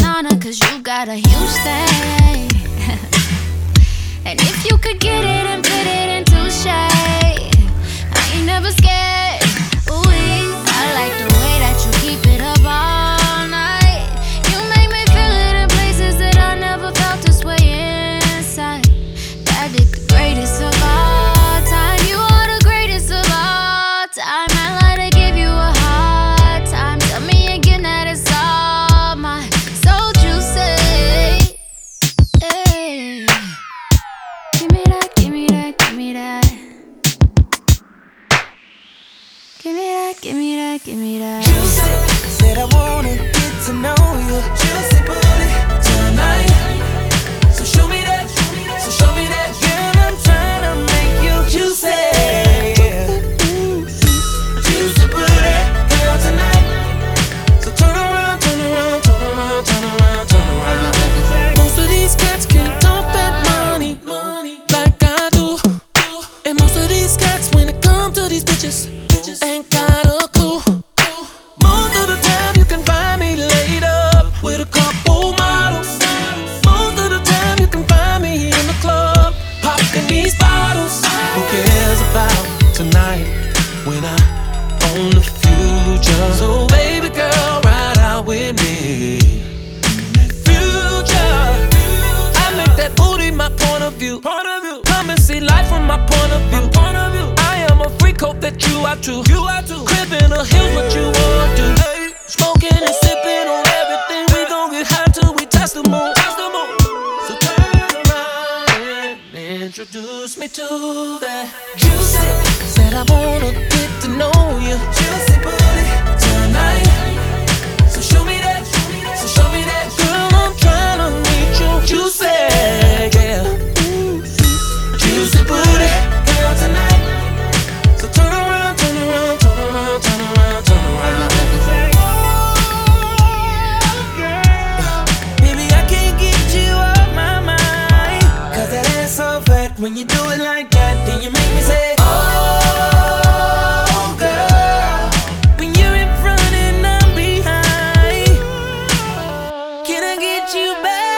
honor, cause you got a huge thing. And if you could get it and fit it into shape, I ain't never scared. Ooh, I like the way that you keep it up all night. You make me feel it in places that I never felt this way inside. That is the greatest of all time. You are the greatest of all time. I like to give you a hard time. Tell me again that it's all mine. So juicy. Hey. Give me that, give me that, give me that. Give me that, give me that, give me that. Juicy, said I wanna get to know you. Juicy booty tonight. So show me that, so show me that. Girl, I'm trying to make you juicy. Juicy booty, girl, tonight. So turn around, turn around, turn around, turn around, turn around. Most of these cats can't talk that money like I do. And most of these cats, when it comes to these bitches, ain't got a clue. Most of the time you can find me laid up with a couple models. Most of the time you can find me in the club popping these bottles. Who cares about tonight when I own the future? So baby girl, ride out with me. Future, I make that booty my point of view. Come and see life from my point of view. I am a freak, hope that you are too. Crib in the hills, what you want to do. Smoking and sipping on everything. We gon' get high till we touch the moon. So turn around and introduce me to that juicy. Said I wanna get to know you. Juicy booty tonight. So show me that, so show me that. Girl, I'm tryna meet you. Juicy, yeah. Juicy booty, girl, tonight. So turn around, turn around, turn around, turn around, turn around. Baby, I can't get you off my mind. Cause that ass so fat. When you do it like that, then you make me say, oh, girl. When you're in front and I'm behind, can I get you back?